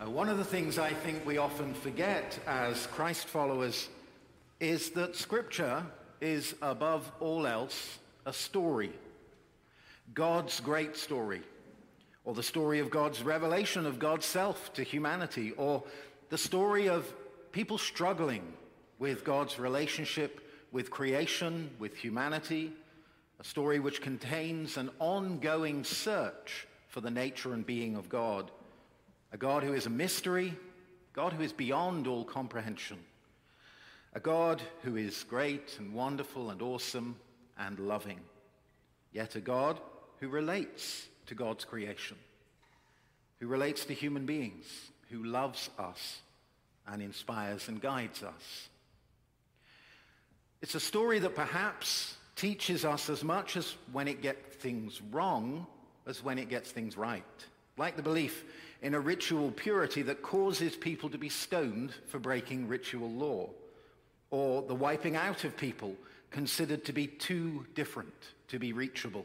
One of the things I think we often forget as Christ followers is that Scripture is, above all else, a story. God's great story, or the story of God's revelation of God's self to humanity, or the story of people struggling with God's relationship with creation, with humanity, a story which contains an ongoing search for the nature and being of God, a God who is a mystery, God who is beyond all comprehension, a God who is great and wonderful and awesome and loving, yet a God who relates to God's creation, who relates to human beings, who loves us and inspires and guides us. It's a story that perhaps teaches us as much as when it gets things wrong as when it gets things right. Like the belief in a ritual purity that causes people to be stoned for breaking ritual law, or the wiping out of people considered to be too different to be reachable.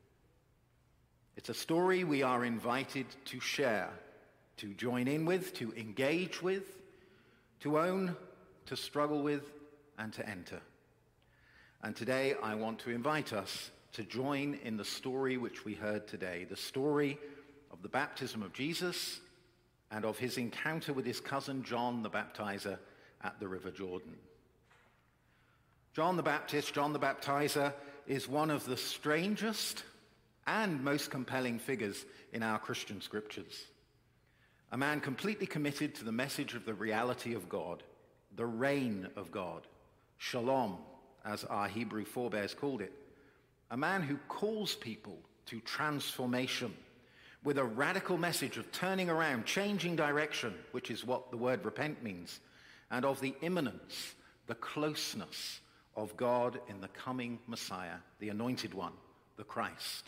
It's a story we are invited to share, to join in with, to engage with, to own, to struggle with, and to enter. And today I want to invite us to join in the story which we heard today, the story of the baptism of Jesus and of his encounter with his cousin John the Baptizer at the River Jordan. John the Baptist, John the Baptizer, is one of the strangest and most compelling figures in our Christian scriptures. A man completely committed to the message of the reality of God, the reign of God, shalom, as our Hebrew forebears called it. A man who calls people to transformation with a radical message of turning around, changing direction, which is what the word repent means, and of the imminence, the closeness of God in the coming Messiah, the Anointed One, the Christ.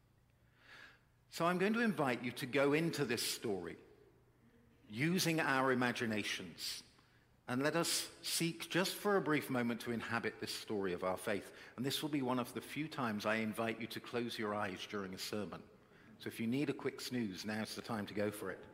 So I'm going to invite you to go into this story using our imaginations, and let us seek just for a brief moment to inhabit this story of our faith. And this will be one of the few times I invite you to close your eyes during a sermon. So if you need a quick snooze, now's the time to go for it.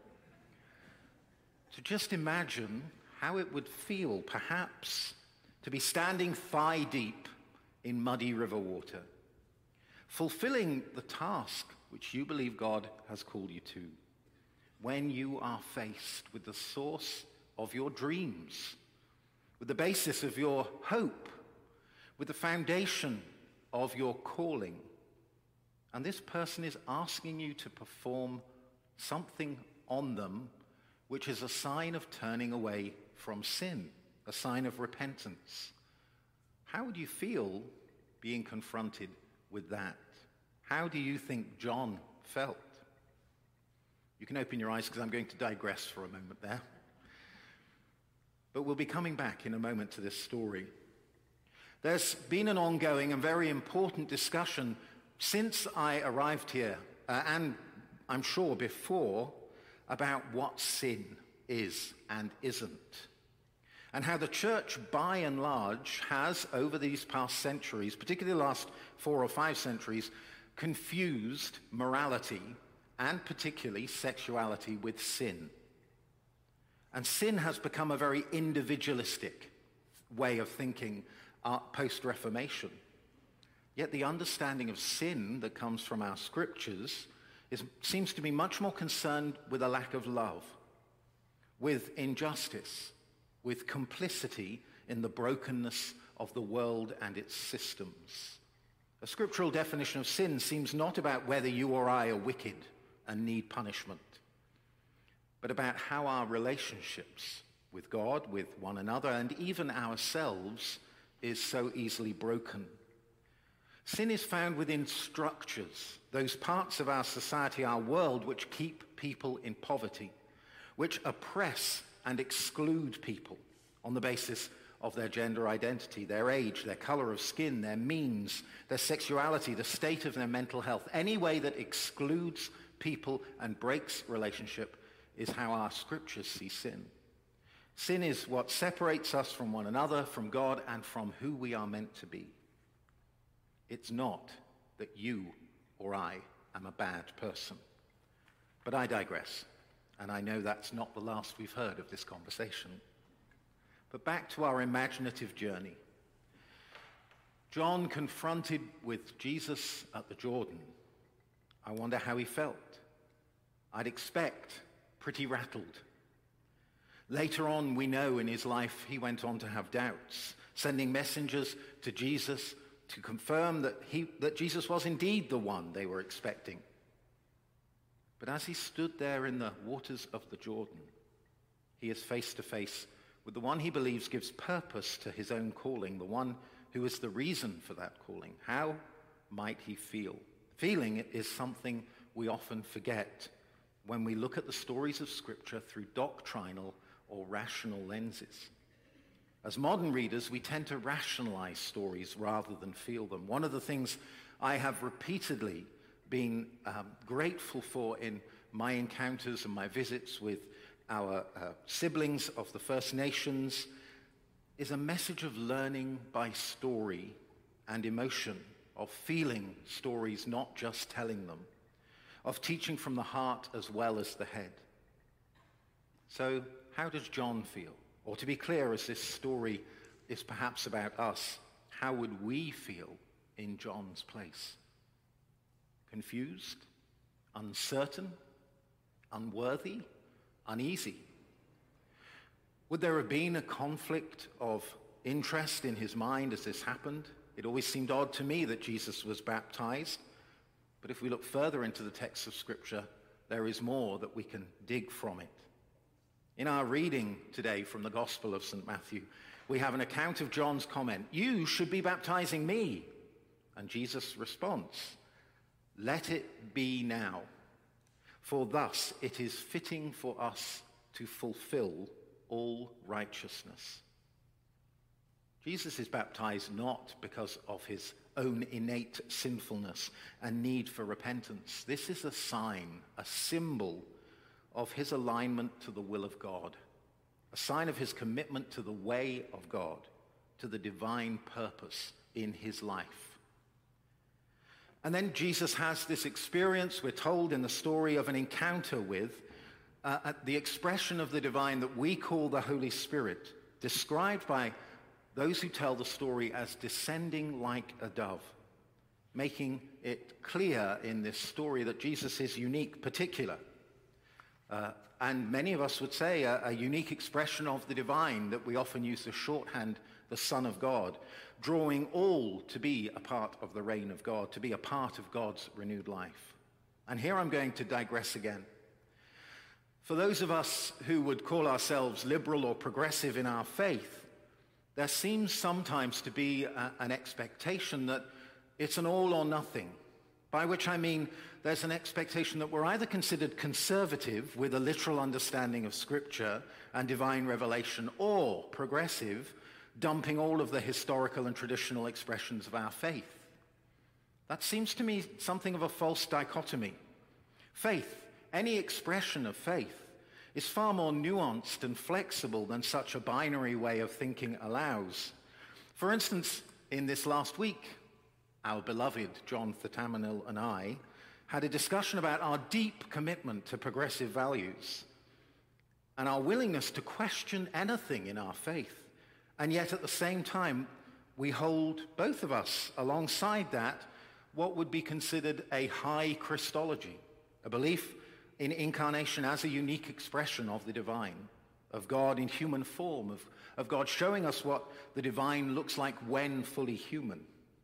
So just imagine how it would feel, perhaps, to be standing thigh deep in muddy river water, fulfilling the task which you believe God has called you to, when you are faced with the source of your dreams, with the basis of your hope, with the foundation of your calling. And this person is asking you to perform something on them which is a sign of turning away from sin, a sign of repentance. How would you feel being confronted with that? How do you think John felt? You can open your eyes because I'm going to digress for a moment there. But we'll be coming back in a moment to this story. There's been an ongoing and very important discussion since I arrived here, and I'm sure before, about what sin is and isn't. And how the church, by and large, has, over these past centuries, particularly the last 4 or 5 centuries, confused morality, and particularly sexuality, with sin. And sin has become a very individualistic way of thinking post-Reformation. Yet the understanding of sin that comes from our scriptures seems to be much more concerned with a lack of love, with injustice, with complicity in the brokenness of the world and its systems. A scriptural definition of sin seems not about whether you or I are wicked and need punishment, but about how our relationships with God, with one another, and even ourselves is so easily broken. Sin is found within structures, those parts of our society, our world, which keep people in poverty, which oppress and exclude people on the basis of their gender identity, their age, their color of skin, their means, their sexuality, the state of their mental health. Any way that excludes people and breaks relationship is how our scriptures see sin. Sin is what separates us from one another, from God, and from who we are meant to be. It's not that you or I am a bad person. But I digress. And I know that's not the last we've heard of this conversation. But back to our imaginative journey. John confronted with Jesus at the Jordan. I wonder how he felt. I'd expect pretty rattled. Later on, we know in his life he went on to have doubts, sending messengers to Jesus to confirm that Jesus was indeed the one they were expecting. But as he stood there in the waters of the Jordan, he is face to face with the one he believes gives purpose to his own calling, the one who is the reason for that calling. How might he feel? Feeling is something we often forget when we look at the stories of Scripture through doctrinal or rational lenses. As modern readers, we tend to rationalize stories rather than feel them. One of the things I have repeatedly been grateful for in my encounters and my visits with our siblings of the First Nations is a message of learning by story and emotion, of feeling stories, not just telling them, of teaching from the heart as well as the head. So how does John feel? Or to be clear, as this story is perhaps about us, how would we feel in John's place? Confused? Uncertain? Unworthy? Uneasy? Would there have been a conflict of interest in his mind as this happened? It always seemed odd to me that Jesus was baptized. But if we look further into the text of Scripture, there is more that we can dig from it. In our reading today from the Gospel of St. Matthew, we have an account of John's comment, "You should be baptizing me." And Jesus' response, "Let it be now, for thus it is fitting for us to fulfill all righteousness." Jesus is baptized not because of his own innate sinfulness and need for repentance. This is a sign, a symbol of his alignment to the will of God, a sign of his commitment to the way of God, to the divine purpose in his life. And then Jesus has this experience, we're told in the story, of an encounter with the expression of the divine that we call the Holy Spirit, described by those who tell the story as descending like a dove, making it clear in this story that Jesus is unique, particular. And many of us would say a unique expression of the divine that we often use as shorthand, the Son of God, drawing all to be a part of the reign of God, to be a part of God's renewed life. And here I'm going to digress again. For those of us who would call ourselves liberal or progressive in our faith, there seems sometimes to be an expectation that it's an all or nothing, by which I mean there's an expectation that we're either considered conservative with a literal understanding of Scripture and divine revelation, or progressive, dumping all of the historical and traditional expressions of our faith. That seems to me something of a false dichotomy. Faith, any expression of faith, is far more nuanced and flexible than such a binary way of thinking allows. For instance, in this last week, our beloved John Thatamanil and I had a discussion about our deep commitment to progressive values and our willingness to question anything in our faith. And yet at the same time, we hold, both of us, alongside that, what would be considered a high Christology, a belief in incarnation as a unique expression of the divine, of God in human form, of God showing us what the divine looks like when fully human.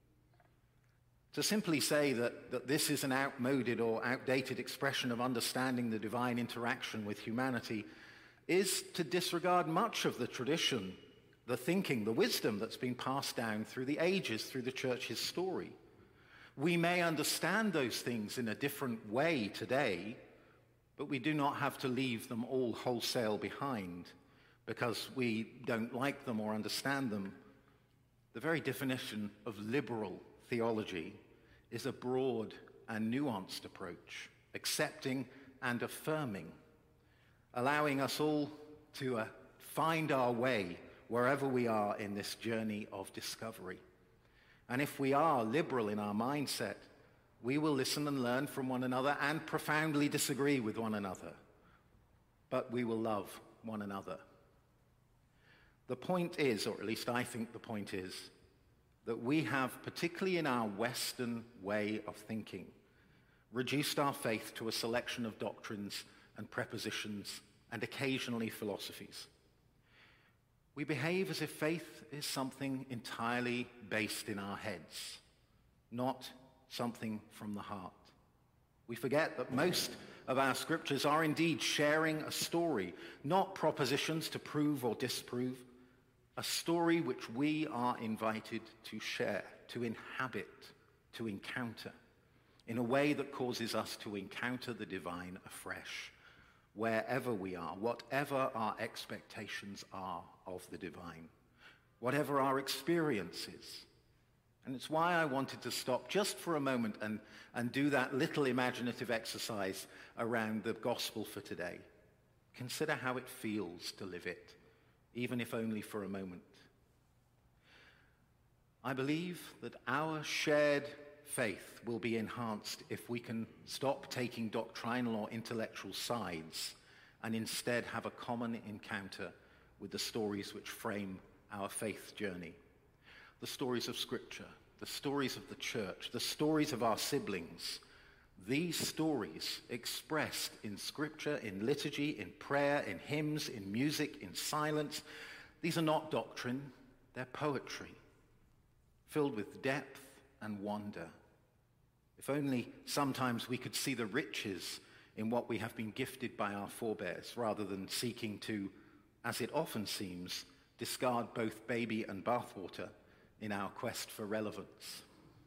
To simply say that this is an outmoded or outdated expression of understanding the divine interaction with humanity is to disregard much of the tradition, the thinking, the wisdom that's been passed down through the ages, through the church's story. We may understand those things in a different way today, but we do not have to leave them all wholesale behind because we don't like them or understand them. The very definition of liberal theology is a broad and nuanced approach, accepting and affirming, allowing us all to find our way wherever we are in this journey of discovery. And if we are liberal in our mindset, we will listen and learn from one another and profoundly disagree with one another. but we will love one another. The point is, or at least I think the point is, that we have, particularly in our Western way of thinking, reduced our faith to a selection of doctrines and prepositions and occasionally philosophies. We behave as if faith is something entirely based in our heads, not something from the heart. We forget that most of our scriptures are indeed sharing a story, not propositions to prove or disprove, a story which we are invited to share, to inhabit, to encounter, in a way that causes us to encounter the divine afresh, wherever we are, whatever our expectations are of the divine, whatever our experience is. And it's why I wanted to stop just for a moment and do that little imaginative exercise around the gospel for today. Consider how it feels to live it, even if only for a moment. I believe that our shared faith will be enhanced if we can stop taking doctrinal or intellectual sides and instead have a common encounter with the stories which frame our faith journey. The stories of Scripture, the stories of the church, the stories of our siblings. These stories expressed in Scripture, in liturgy, in prayer, in hymns, in music, in silence. These are not doctrine, they're poetry, filled with depth and wonder. If only sometimes we could see the riches in what we have been gifted by our forebears, rather than seeking to, as it often seems, discard both baby and bathwater in our quest for relevance.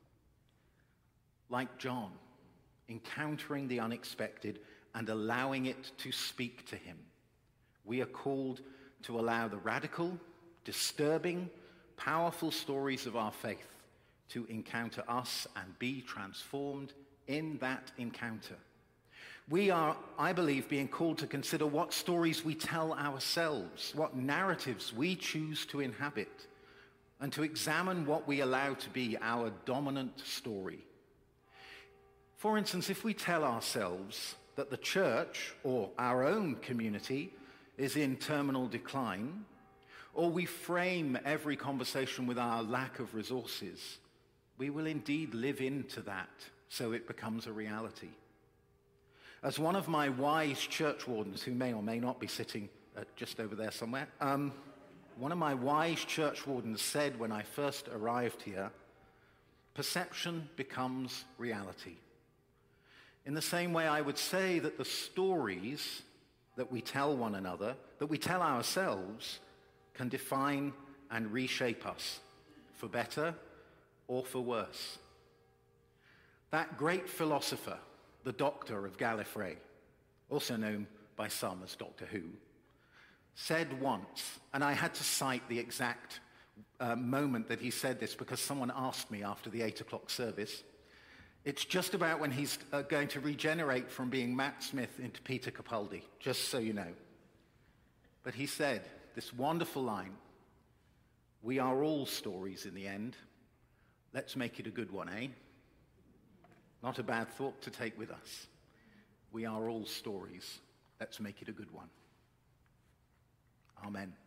Like John, encountering the unexpected and allowing it to speak to him, we are called to allow the radical, disturbing, powerful stories of our faith to encounter us and be transformed in that encounter. We are, I believe, being called to consider what stories we tell ourselves, what narratives we choose to inhabit, and to examine what we allow to be our dominant story. For instance, if we tell ourselves that the church or our own community is in terminal decline, or we frame every conversation with our lack of resources, we will indeed live into that so it becomes a reality. As one of my wise church wardens, who may or may not be sitting just over there somewhere, one of my wise church wardens said when I first arrived here, perception becomes reality. In the same way, I would say that the stories that we tell one another, that we tell ourselves, can define and reshape us, for better or for worse. That great philosopher, the Doctor of Gallifrey, also known by some as Doctor Who, said once, and I had to cite the exact moment that he said this because someone asked me after the 8 o'clock service, it's just about when he's going to regenerate from being Matt Smith into Peter Capaldi, just so you know. But he said this wonderful line, "We are all stories in the end. Let's make it a good one, eh?" Not a bad thought to take with us. We are all stories. Let's make it a good one. Amen.